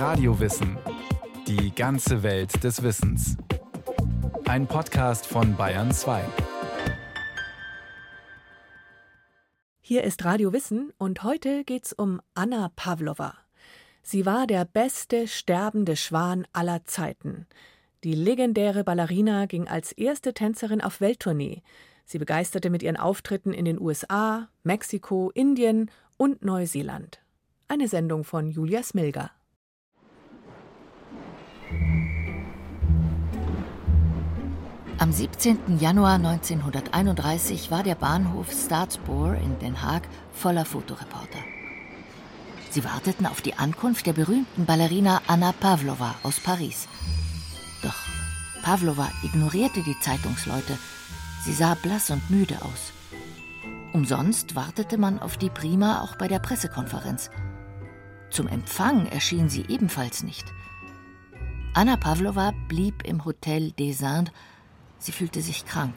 Radiowissen. Die ganze Welt des Wissens. Ein Podcast von Bayern 2. Hier ist Radio Wissen und heute geht's um Anna Pawlowa. Sie war der beste sterbende Schwan aller Zeiten. Die legendäre Ballerina ging als erste Tänzerin auf Welttournee. Sie begeisterte mit ihren Auftritten in den USA, Mexiko, Indien und Neuseeland. Eine Sendung von Julia Smilger. Am 17. Januar 1931 war der Bahnhof Staatspoort in Den Haag voller Fotoreporter. Sie warteten auf die Ankunft der berühmten Ballerina Anna Pawlowa aus Paris. Doch Pawlowa ignorierte die Zeitungsleute. Sie sah blass und müde aus. Umsonst wartete man auf die Prima auch bei der Pressekonferenz. Zum Empfang erschien sie ebenfalls nicht. Anna Pawlowa blieb im Hotel des Indes. Sie fühlte sich krank.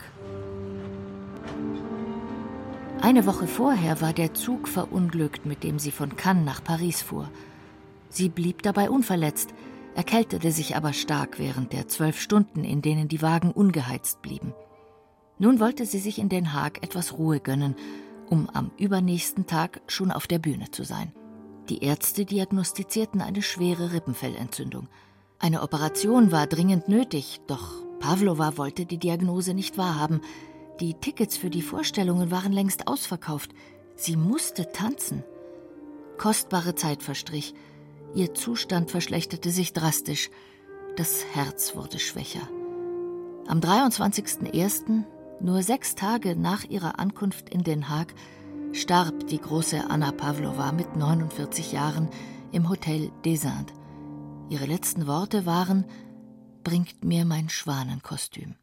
Eine Woche vorher war der Zug verunglückt, mit dem sie von Cannes nach Paris fuhr. Sie blieb dabei unverletzt, erkältete sich aber stark während der 12 Stunden, in denen die Wagen ungeheizt blieben. Nun wollte sie sich in Den Haag etwas Ruhe gönnen, um am übernächsten Tag schon auf der Bühne zu sein. Die Ärzte diagnostizierten eine schwere Rippenfellentzündung. Eine Operation war dringend nötig, doch Pawlowa wollte die Diagnose nicht wahrhaben. Die Tickets für die Vorstellungen waren längst ausverkauft. Sie musste tanzen. Kostbare Zeit verstrich. Ihr Zustand verschlechterte sich drastisch. Das Herz wurde schwächer. Am 23.01., nur 6 Tage nach ihrer Ankunft in Den Haag, starb die große Anna Pawlowa mit 49 Jahren im Hotel des Indes. Ihre letzten Worte waren: »Bringt mir mein Schwanenkostüm.«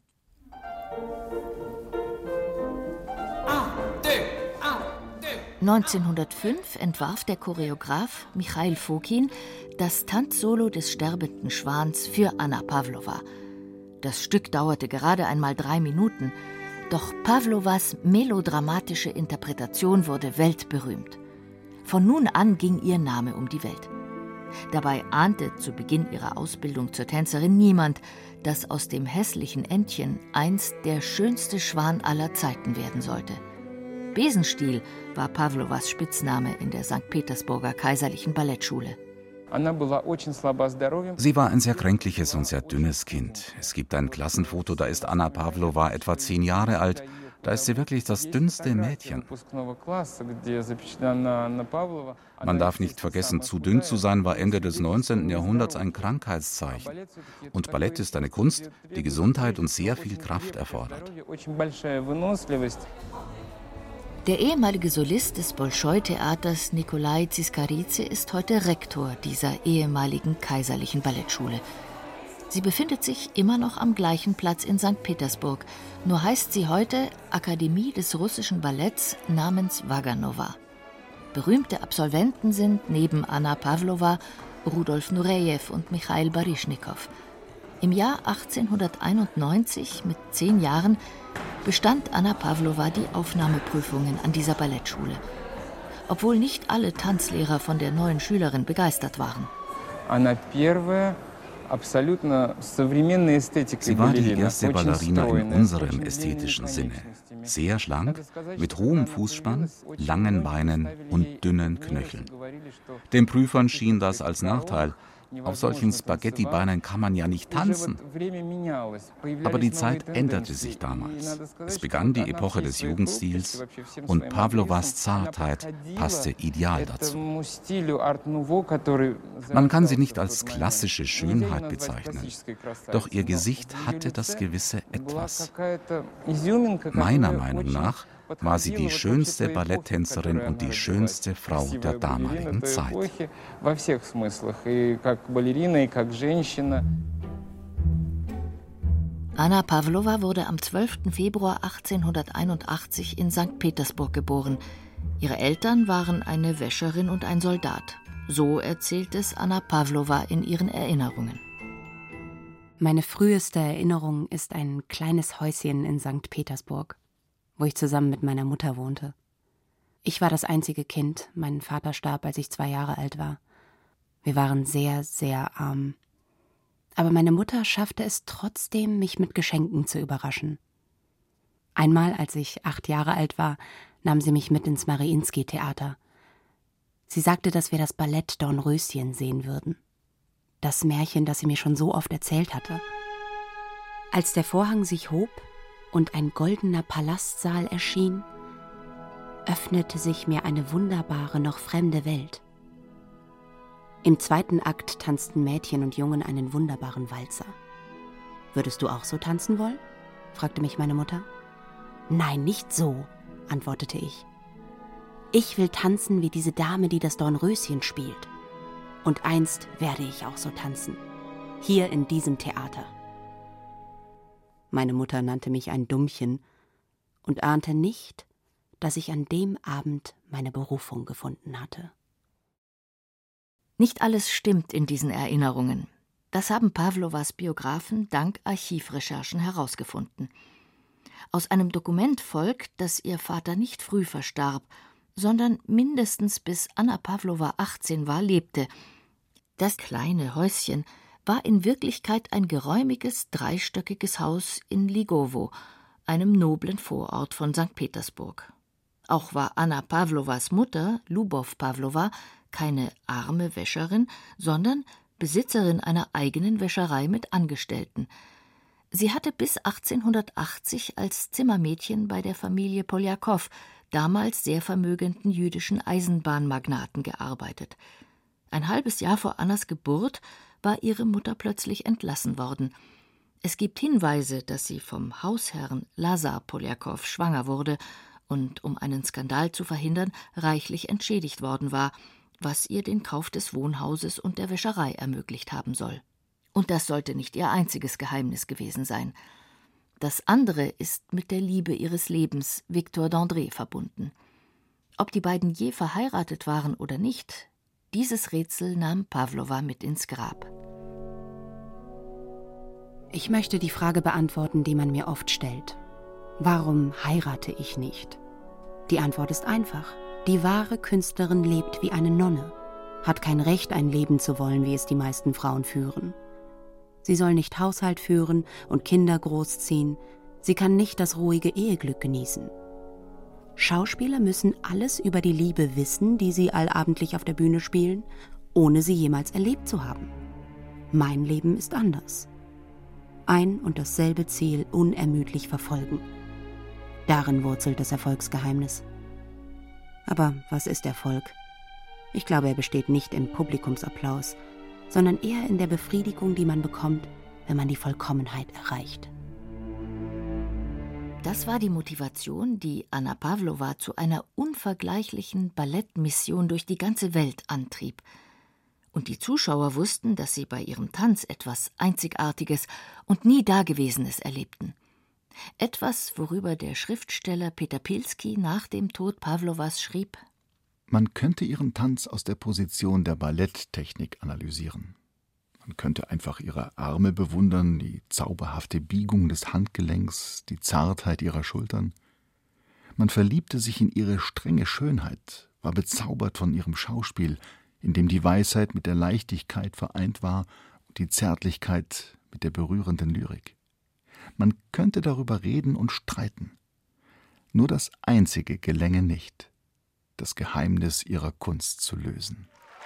1905 entwarf der Choreograf Michail Fokin das Tanzsolo des sterbenden Schwans für Anna Pawlowa. Das Stück dauerte gerade einmal 3 Minuten, doch Pawlowas melodramatische Interpretation wurde weltberühmt. Von nun an ging ihr Name um die Welt. Dabei ahnte zu Beginn ihrer Ausbildung zur Tänzerin niemand, dass aus dem hässlichen Entchen einst der schönste Schwan aller Zeiten werden sollte. Besenstiel war Pawlowas Spitzname in der St. Petersburger Kaiserlichen Ballettschule. Sie war ein sehr kränkliches und sehr dünnes Kind. Es gibt ein Klassenfoto, da ist Anna Pawlowa etwa 10 Jahre alt. Da ist sie wirklich das dünnste Mädchen. Man darf nicht vergessen, zu dünn zu sein war Ende des 19. Jahrhunderts ein Krankheitszeichen. Und Ballett ist eine Kunst, die Gesundheit und sehr viel Kraft erfordert. Der ehemalige Solist des Bolschoi-Theaters Nikolai Ziskaridze ist heute Rektor dieser ehemaligen kaiserlichen Ballettschule. Sie befindet sich immer noch am gleichen Platz in St. Petersburg, nur heißt sie heute Akademie des russischen Balletts namens Waganowa. Berühmte Absolventen sind neben Anna Pawlowa Rudolf Nurejew und Michail Baryschnikow. Im Jahr 1891, mit 10 Jahren, bestand Anna Pawlowa die Aufnahmeprüfungen an dieser Ballettschule. Obwohl nicht alle Tanzlehrer von der neuen Schülerin begeistert waren. Sie war die erste Ballerina in unserem ästhetischen Sinne. Sehr schlank, mit hohem Fußspann, langen Beinen und dünnen Knöcheln. Den Prüfern schien das als Nachteil. Auf solchen Spaghetti-Beinen kann man ja nicht tanzen. Aber die Zeit änderte sich damals. Es begann die Epoche des Jugendstils und Pawlowas Zartheit passte ideal dazu. Man kann sie nicht als klassische Schönheit bezeichnen, doch ihr Gesicht hatte das gewisse Etwas. Meiner Meinung nach war sie die schönste Balletttänzerin und die schönste Frau der damaligen Zeit. Anna Pawlowa wurde am 12. Februar 1881 in St. Petersburg geboren. Ihre Eltern waren eine Wäscherin und ein Soldat. So erzählt es Anna Pawlowa in ihren Erinnerungen. Meine früheste Erinnerung ist ein kleines Häuschen in St. Petersburg, wo ich zusammen mit meiner Mutter wohnte. Ich war das einzige Kind, mein Vater starb, als ich 2 Jahre alt war. Wir waren sehr, sehr arm. Aber meine Mutter schaffte es trotzdem, mich mit Geschenken zu überraschen. Einmal, als ich 8 Jahre alt war, nahm sie mich mit ins Mariinsky-Theater. Sie sagte, dass wir das Ballett Dornröschen sehen würden. Das Märchen, das sie mir schon so oft erzählt hatte. Als der Vorhang sich hob und ein goldener Palastsaal erschien, öffnete sich mir eine wunderbare, noch fremde Welt. Im 2. Akt tanzten Mädchen und Jungen einen wunderbaren Walzer. »Würdest du auch so tanzen wollen?« fragte mich meine Mutter. »Nein, nicht so«, antwortete ich. »Ich will tanzen wie diese Dame, die das Dornröschen spielt. Und einst werde ich auch so tanzen. Hier in diesem Theater.« Meine Mutter nannte mich ein Dummchen und ahnte nicht, dass ich an dem Abend meine Berufung gefunden hatte. Nicht alles stimmt in diesen Erinnerungen. Das haben Pawlowas Biografen dank Archivrecherchen herausgefunden. Aus einem Dokument folgt, dass ihr Vater nicht früh verstarb, sondern mindestens bis Anna Pawlowa 18 war, lebte. Das kleine Häuschen war in Wirklichkeit ein geräumiges, 3-stöckiges Haus in Ligowo, einem noblen Vorort von St. Petersburg. Auch war Anna Pawlowas Mutter, Lubow Pawlowa, keine arme Wäscherin, sondern Besitzerin einer eigenen Wäscherei mit Angestellten. Sie hatte bis 1880 als Zimmermädchen bei der Familie Poljakow, damals sehr vermögenden jüdischen Eisenbahnmagnaten, gearbeitet. Ein halbes Jahr vor Annas Geburt war ihre Mutter plötzlich entlassen worden. Es gibt Hinweise, dass sie vom Hausherrn Lazar Poljakow schwanger wurde und, um einen Skandal zu verhindern, reichlich entschädigt worden war, was ihr den Kauf des Wohnhauses und der Wäscherei ermöglicht haben soll. Und das sollte nicht ihr einziges Geheimnis gewesen sein. Das andere ist mit der Liebe ihres Lebens, Victor d'André, verbunden. Ob die beiden je verheiratet waren oder nicht, dieses Rätsel nahm Pawlowa mit ins Grab. Ich möchte die Frage beantworten, die man mir oft stellt. Warum heirate ich nicht? Die Antwort ist einfach. Die wahre Künstlerin lebt wie eine Nonne, hat kein Recht, ein Leben zu wollen, wie es die meisten Frauen führen. Sie soll nicht Haushalt führen und Kinder großziehen, sie kann nicht das ruhige Eheglück genießen. Schauspieler müssen alles über die Liebe wissen, die sie allabendlich auf der Bühne spielen, ohne sie jemals erlebt zu haben. Mein Leben ist anders. Ein und dasselbe Ziel unermüdlich verfolgen. Darin wurzelt das Erfolgsgeheimnis. Aber was ist Erfolg? Ich glaube, er besteht nicht im Publikumsapplaus, sondern eher in der Befriedigung, die man bekommt, wenn man die Vollkommenheit erreicht. Das war die Motivation, die Anna Pawlowa zu einer unvergleichlichen Ballettmission durch die ganze Welt antrieb. Und die Zuschauer wussten, dass sie bei ihrem Tanz etwas Einzigartiges und nie Dagewesenes erlebten. Etwas, worüber der Schriftsteller Peter Pilski nach dem Tod Pawlowas schrieb: Man könnte ihren Tanz aus der Position der Balletttechnik analysieren. Man könnte einfach ihre Arme bewundern, die zauberhafte Biegung des Handgelenks, die Zartheit ihrer Schultern. Man verliebte sich in ihre strenge Schönheit, war bezaubert von ihrem Schauspiel, in dem die Weisheit mit der Leichtigkeit vereint war und die Zärtlichkeit mit der berührenden Lyrik. Man könnte darüber reden und streiten. Nur das Einzige gelänge nicht: das Geheimnis ihrer Kunst zu lösen.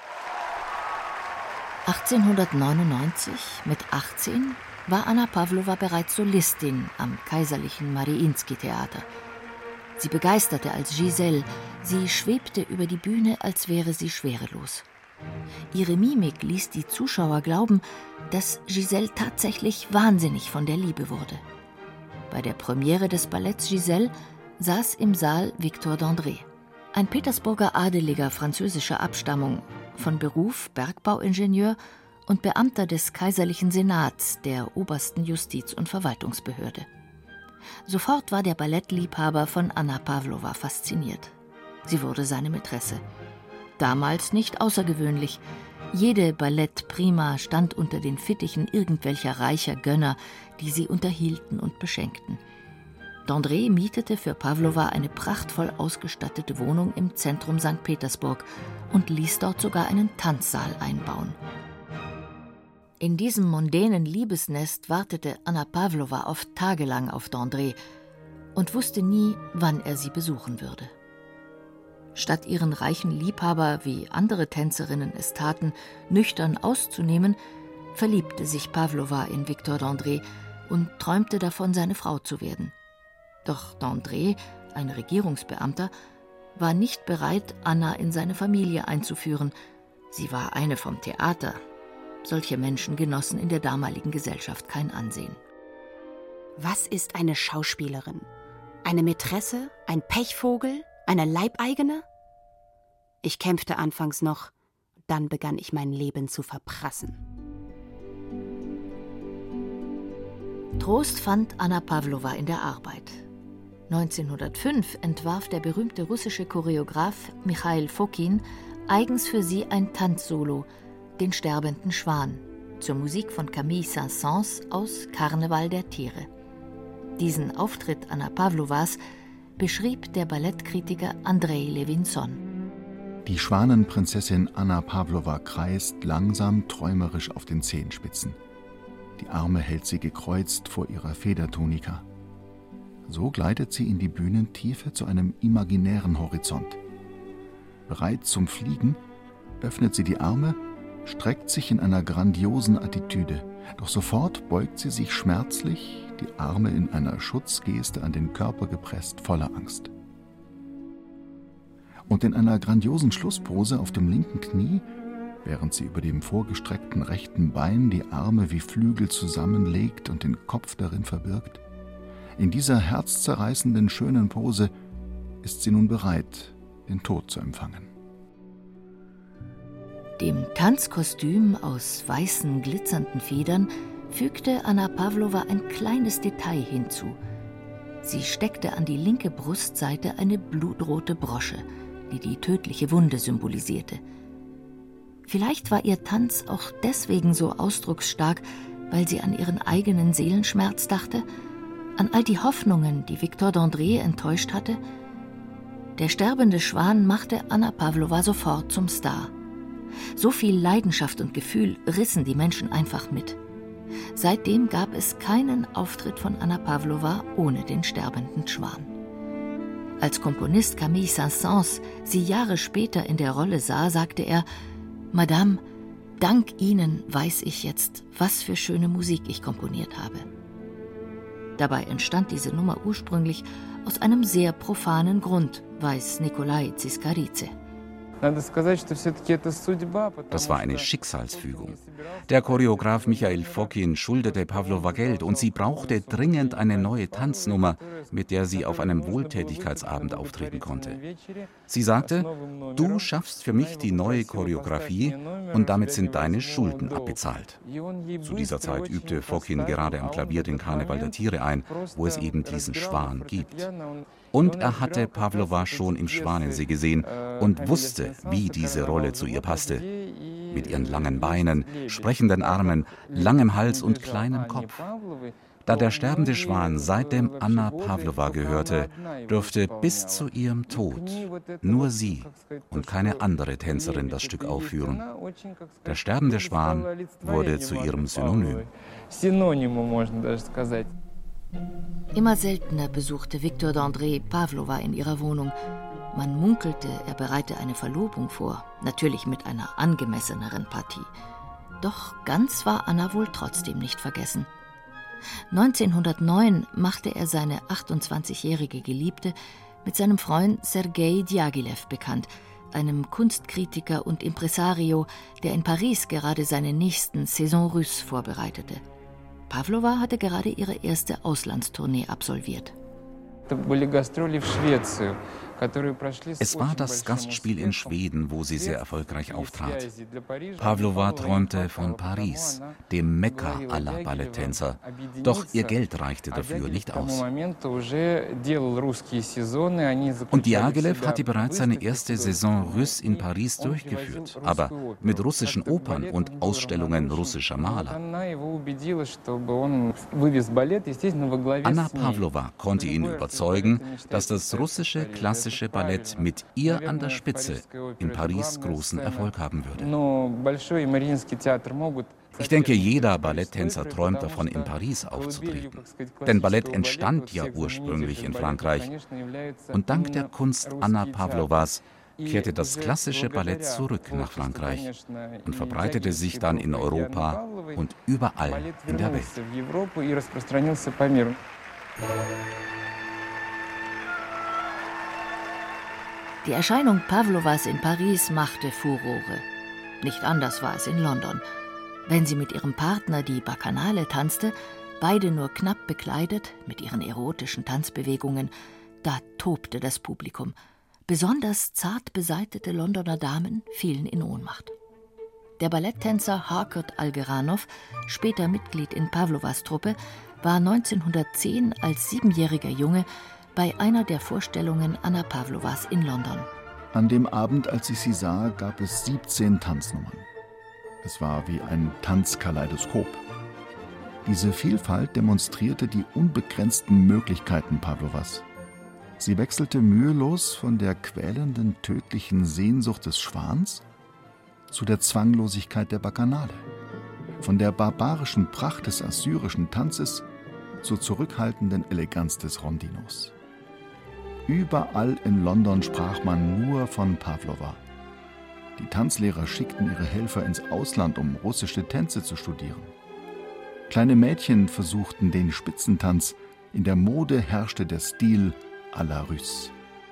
1899, mit 18, war Anna Pawlowa bereits Solistin am kaiserlichen Mariinsky-Theater. Sie begeisterte als Giselle, sie schwebte über die Bühne, als wäre sie schwerelos. Ihre Mimik ließ die Zuschauer glauben, dass Giselle tatsächlich wahnsinnig von der Liebe wurde. Bei der Premiere des Balletts Giselle saß im Saal Victor d'André, ein Petersburger Adeliger französischer Abstammung, von Beruf Bergbauingenieur und Beamter des Kaiserlichen Senats, der obersten Justiz- und Verwaltungsbehörde. Sofort war der Ballettliebhaber von Anna Pawlowa fasziniert. Sie wurde seine Mätresse. Damals nicht außergewöhnlich. Jede Ballettprima stand unter den Fittichen irgendwelcher reicher Gönner, die sie unterhielten und beschenkten. D'André mietete für Pawlowa eine prachtvoll ausgestattete Wohnung im Zentrum St. Petersburg und ließ dort sogar einen Tanzsaal einbauen. In diesem mondänen Liebesnest wartete Anna Pawlowa oft tagelang auf D'André und wusste nie, wann er sie besuchen würde. Statt ihren reichen Liebhaber, wie andere Tänzerinnen es taten, nüchtern auszunehmen, verliebte sich Pawlowa in Victor D'André und träumte davon, seine Frau zu werden. Doch D'André, ein Regierungsbeamter, war nicht bereit, Anna in seine Familie einzuführen. Sie war eine vom Theater. Solche Menschen genossen in der damaligen Gesellschaft kein Ansehen. Was ist eine Schauspielerin? Eine Mätresse? Ein Pechvogel? Eine Leibeigene? Ich kämpfte anfangs noch, dann begann ich mein Leben zu verprassen. Trost fand Anna Pawlowa in der Arbeit. 1905 entwarf der berühmte russische Choreograf Michail Fokin eigens für sie ein Tanzsolo, den sterbenden Schwan, zur Musik von Camille Saint-Saëns aus Karneval der Tiere. Diesen Auftritt Anna Pawlowas beschrieb der Ballettkritiker Andrei Levinson. Die Schwanenprinzessin Anna Pawlowa kreist langsam träumerisch auf den Zehenspitzen. Die Arme hält sie gekreuzt vor ihrer Federtunika. So gleitet sie in die Bühnentiefe zu einem imaginären Horizont. Bereit zum Fliegen, öffnet sie die Arme, streckt sich in einer grandiosen Attitüde. Doch sofort beugt sie sich schmerzlich, die Arme in einer Schutzgeste an den Körper gepresst, voller Angst. Und in einer grandiosen Schlusspose auf dem linken Knie, während sie über dem vorgestreckten rechten Bein die Arme wie Flügel zusammenlegt und den Kopf darin verbirgt, in dieser herzzerreißenden, schönen Pose ist sie nun bereit, den Tod zu empfangen. Dem Tanzkostüm aus weißen, glitzernden Federn fügte Anna Pawlowa ein kleines Detail hinzu. Sie steckte an die linke Brustseite eine blutrote Brosche, die die tödliche Wunde symbolisierte. Vielleicht war ihr Tanz auch deswegen so ausdrucksstark, weil sie an ihren eigenen Seelenschmerz dachte, an all die Hoffnungen, die Victor D'André enttäuscht hatte. Der sterbende Schwan machte Anna Pawlowa sofort zum Star. So viel Leidenschaft und Gefühl rissen die Menschen einfach mit. Seitdem gab es keinen Auftritt von Anna Pawlowa ohne den sterbenden Schwan. Als Komponist Camille Saint-Saëns sie Jahre später in der Rolle sah, sagte er: »Madame, dank Ihnen weiß ich jetzt, was für schöne Musik ich komponiert habe.« Dabei entstand diese Nummer ursprünglich aus einem sehr profanen Grund, weiß Nikolai Tsiskaridze. Das war eine Schicksalsfügung. Der Choreograf Michail Fokin schuldete Pawlowa Geld und sie brauchte dringend eine neue Tanznummer, mit der sie auf einem Wohltätigkeitsabend auftreten konnte. Sie sagte: »Du schaffst für mich die neue Choreografie und damit sind deine Schulden abbezahlt.« Zu dieser Zeit übte Fokin gerade am Klavier den Karneval der Tiere ein, wo es eben diesen Schwan gibt. Und er hatte Pawlowa schon im Schwanensee gesehen und wusste, wie diese Rolle zu ihr passte. Mit ihren langen Beinen, sprechenden Armen, langem Hals und kleinem Kopf. Da der sterbende Schwan seitdem Anna Pawlowa gehörte, durfte bis zu ihrem Tod nur sie und keine andere Tänzerin das Stück aufführen. Der sterbende Schwan wurde zu ihrem Synonym. Immer seltener besuchte Victor D'André Pawlowa in ihrer Wohnung. Man munkelte, er bereite eine Verlobung vor, natürlich mit einer angemesseneren Partie. Doch ganz war Anna wohl trotzdem nicht vergessen. 1909 machte er seine 28-jährige Geliebte mit seinem Freund Sergei Diaghilev bekannt, einem Kunstkritiker und Impresario, der in Paris gerade seine nächsten Saison Russe vorbereitete. Pawlowa hatte gerade ihre erste Auslandstournee absolviert. Es war das Gastspiel in Schweden, wo sie sehr erfolgreich auftrat. Pawlowa träumte von Paris, dem Mekka aller Balletttänzer. Doch ihr Geld reichte dafür nicht aus. Und Diaghilev hatte bereits seine erste Saison Russe in Paris durchgeführt, aber mit russischen Opern und Ausstellungen russischer Maler. Anna Pawlowa konnte ihn überzeugen, dass das russische klassische Ballett mit ihr an der Spitze in Paris großen Erfolg haben würde. Ich denke, jeder Balletttänzer träumt davon, in Paris aufzutreten. Denn Ballett entstand ja ursprünglich in Frankreich. Und dank der Kunst Anna Pawlowas kehrte das klassische Ballett zurück nach Frankreich und verbreitete sich dann in Europa und überall in der Welt. Die Erscheinung Pawlowas in Paris machte Furore. Nicht anders war es in London. Wenn sie mit ihrem Partner die Bacchanale tanzte, beide nur knapp bekleidet, mit ihren erotischen Tanzbewegungen, da tobte das Publikum. Besonders zart beseitete Londoner Damen fielen in Ohnmacht. Der Balletttänzer Harcourt Algeranov, später Mitglied in Pawlowas Truppe, war 1910 als 7-jähriger Junge bei einer der Vorstellungen Anna Pawlowas in London. An dem Abend, als ich sie sah, gab es 17 Tanznummern. Es war wie ein Tanzkaleidoskop. Diese Vielfalt demonstrierte die unbegrenzten Möglichkeiten Pawlowas. Sie wechselte mühelos von der quälenden, tödlichen Sehnsucht des Schwans zu der Zwanglosigkeit der Bacchanale, von der barbarischen Pracht des assyrischen Tanzes zur zurückhaltenden Eleganz des Rondinos. Überall in London sprach man nur von Pawlowa. Die Tanzlehrer schickten ihre Helfer ins Ausland, um russische Tänze zu studieren. Kleine Mädchen versuchten den Spitzentanz, in der Mode herrschte der Stil à la Russe.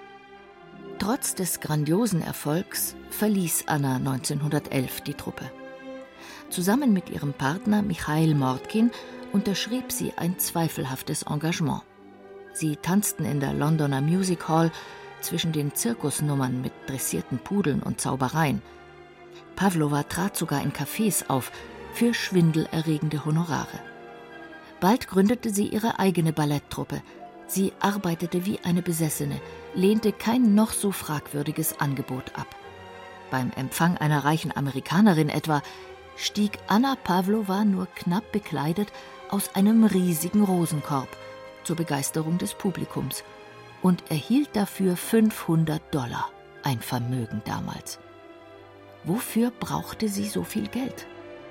Trotz des grandiosen Erfolgs verließ Anna 1911 die Truppe. Zusammen mit ihrem Partner Michail Mordkin unterschrieb sie ein zweifelhaftes Engagement. Sie tanzten in der Londoner Music Hall zwischen den Zirkusnummern mit dressierten Pudeln und Zaubereien. Pawlowa trat sogar in Cafés auf für schwindelerregende Honorare. Bald gründete sie ihre eigene Balletttruppe. Sie arbeitete wie eine Besessene, lehnte kein noch so fragwürdiges Angebot ab. Beim Empfang einer reichen Amerikanerin etwa stieg Anna Pawlowa nur knapp bekleidet aus einem riesigen Rosenkorb zur Begeisterung des Publikums und erhielt dafür $500, ein Vermögen damals. Wofür brauchte sie so viel Geld?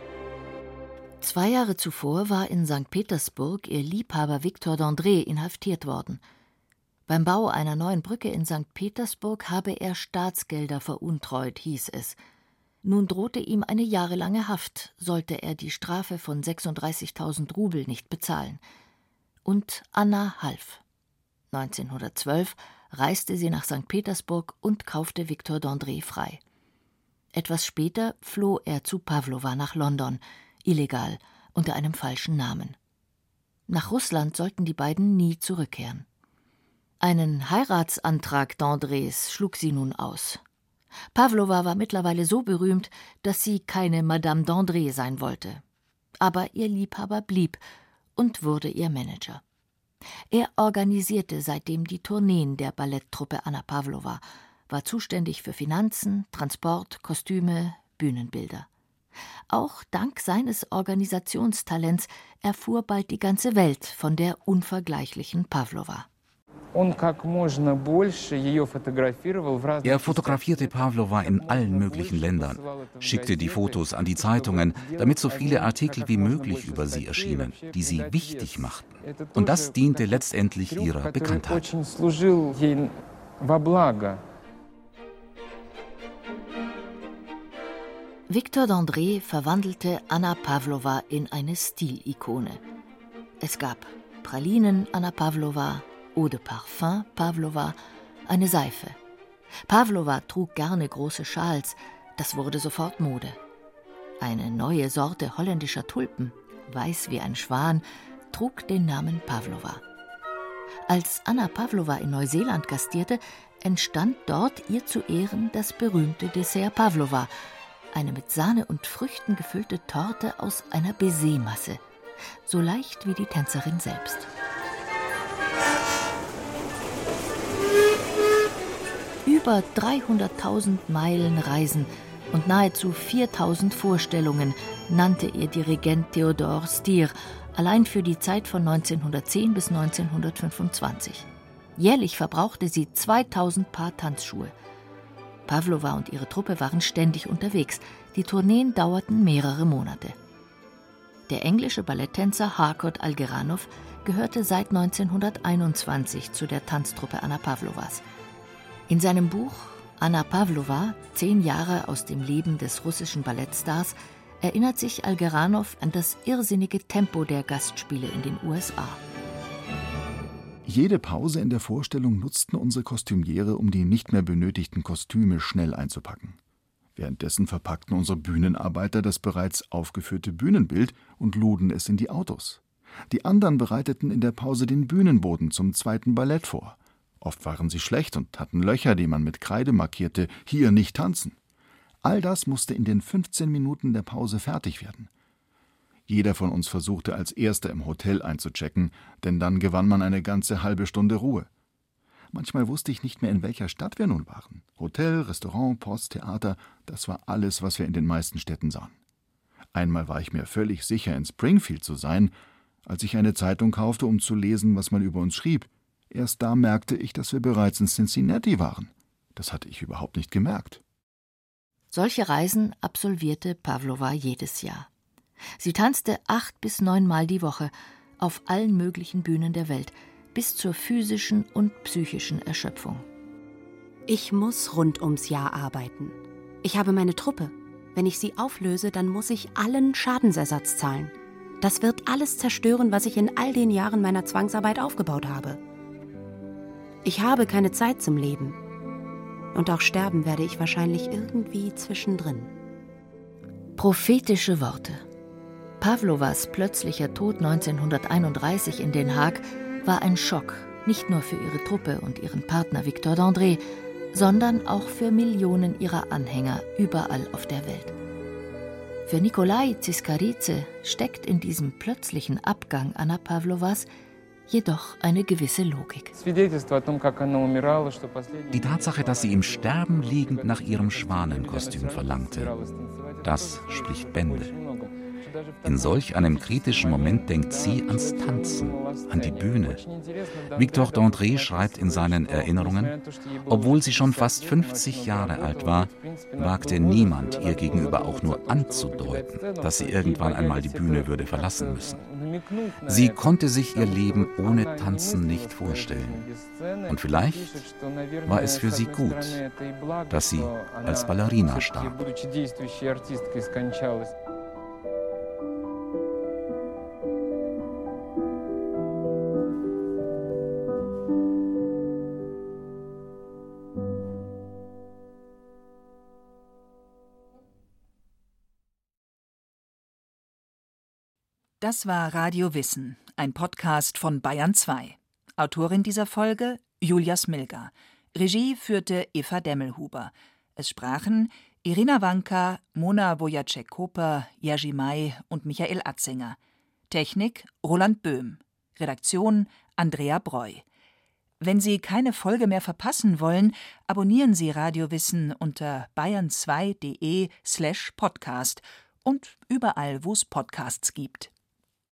2 Jahre zuvor war in St. Petersburg ihr Liebhaber Victor d'André inhaftiert worden. Beim Bau einer neuen Brücke in St. Petersburg habe er Staatsgelder veruntreut, hieß es. Nun drohte ihm eine jahrelange Haft, sollte er die Strafe von 36.000 Rubel nicht bezahlen. Und Anna half. 1912 reiste sie nach St. Petersburg und kaufte Victor d'André frei. Etwas später floh er zu Pawlowa nach London, illegal, unter einem falschen Namen. Nach Russland sollten die beiden nie zurückkehren. Einen Heiratsantrag d'Andrés schlug sie nun aus. Pawlowa war mittlerweile so berühmt, dass sie keine Madame d'André sein wollte. Aber ihr Liebhaber blieb und wurde ihr Manager. Er organisierte seitdem die Tourneen der Balletttruppe Anna Pawlowa, war zuständig für Finanzen, Transport, Kostüme, Bühnenbilder. Auch dank seines Organisationstalents erfuhr bald die ganze Welt von der unvergleichlichen Pawlowa. Er fotografierte Pawlowa in allen möglichen Ländern, schickte die Fotos an die Zeitungen, damit so viele Artikel wie möglich über sie erschienen, die sie wichtig machten. Und das diente letztendlich ihrer Bekanntheit. Victor d'André verwandelte Anna Pawlowa in eine Stilikone. Es gab Pralinen Anna Pawlowa, Eau de Parfum Pawlowa, eine Seife. Pawlowa trug gerne große Schals, das wurde sofort Mode. Eine neue Sorte holländischer Tulpen, weiß wie ein Schwan, trug den Namen Pawlowa. Als Anna Pawlowa in Neuseeland gastierte, entstand dort ihr zu Ehren das berühmte Dessert Pawlowa, eine mit Sahne und Früchten gefüllte Torte aus einer Baisermasse, so leicht wie die Tänzerin selbst. Über 300.000 Meilen Reisen und nahezu 4.000 Vorstellungen nannte ihr Dirigent Theodor Stier, allein für die Zeit von 1910 bis 1925. Jährlich verbrauchte sie 2.000 Paar Tanzschuhe. Pawlowa und ihre Truppe waren ständig unterwegs. Die Tourneen dauerten mehrere Monate. Der englische Balletttänzer Harcourt Algeranov gehörte seit 1921 zu der Tanztruppe Anna Pawlowas. In seinem Buch Anna Pawlowa, 10 Jahre aus dem Leben des russischen Ballettstars, erinnert sich Algeranov an das irrsinnige Tempo der Gastspiele in den USA. Jede Pause in der Vorstellung nutzten unsere Kostümiere, um die nicht mehr benötigten Kostüme schnell einzupacken. Währenddessen verpackten unsere Bühnenarbeiter das bereits aufgeführte Bühnenbild und luden es in die Autos. Die anderen bereiteten in der Pause den Bühnenboden zum zweiten Ballett vor. Oft waren sie schlecht und hatten Löcher, die man mit Kreide markierte, hier nicht tanzen. All das musste in den 15 Minuten der Pause fertig werden. Jeder von uns versuchte als Erster im Hotel einzuchecken, denn dann gewann man eine ganze halbe Stunde Ruhe. Manchmal wusste ich nicht mehr, in welcher Stadt wir nun waren. Hotel, Restaurant, Post, Theater, das war alles, was wir in den meisten Städten sahen. Einmal war ich mir völlig sicher, in Springfield zu sein, als ich eine Zeitung kaufte, um zu lesen, was man über uns schrieb. Erst da merkte ich, dass wir bereits in Cincinnati waren. Das hatte ich überhaupt nicht gemerkt. Solche Reisen absolvierte Pawlowa jedes Jahr. Sie tanzte 8 bis 9 Mal die Woche auf allen möglichen Bühnen der Welt, bis zur physischen und psychischen Erschöpfung. Ich muss rund ums Jahr arbeiten. Ich habe meine Truppe. Wenn ich sie auflöse, dann muss ich allen Schadensersatz zahlen. Das wird alles zerstören, was ich in all den Jahren meiner Zwangsarbeit aufgebaut habe. Ich habe keine Zeit zum Leben. Und auch sterben werde ich wahrscheinlich irgendwie zwischendrin. Prophetische Worte. Pawlowas plötzlicher Tod 1931 in Den Haag war ein Schock, nicht nur für ihre Truppe und ihren Partner Victor Dandré, sondern auch für Millionen ihrer Anhänger überall auf der Welt. Für Nikolai Tsiskaridze steckt in diesem plötzlichen Abgang Anna Pawlowas jedoch eine gewisse Logik. Die Tatsache, dass sie im Sterben liegend nach ihrem Schwanenkostüm verlangte, das spricht Bände. In solch einem kritischen Moment denkt sie ans Tanzen, an die Bühne. Victor Dandré schreibt in seinen Erinnerungen, obwohl sie schon fast 50 Jahre alt war, wagte niemand ihr gegenüber auch nur anzudeuten, dass sie irgendwann einmal die Bühne würde verlassen müssen. Sie konnte sich ihr Leben ohne Tanzen nicht vorstellen. Und vielleicht war es für sie gut, dass sie als Ballerina starb. Das war Radio Wissen, ein Podcast von Bayern 2. Autorin dieser Folge Julia Smilga. Regie führte Eva Demmelhuber. Es sprachen Irina Wanka, Mona Wojacek-Koper, Jerzy May und Michael Atzinger. Technik Roland Böhm. Redaktion Andrea Breu. Wenn Sie keine Folge mehr verpassen wollen, abonnieren Sie Radio Wissen unter bayern2.de/podcast und überall, wo es Podcasts gibt.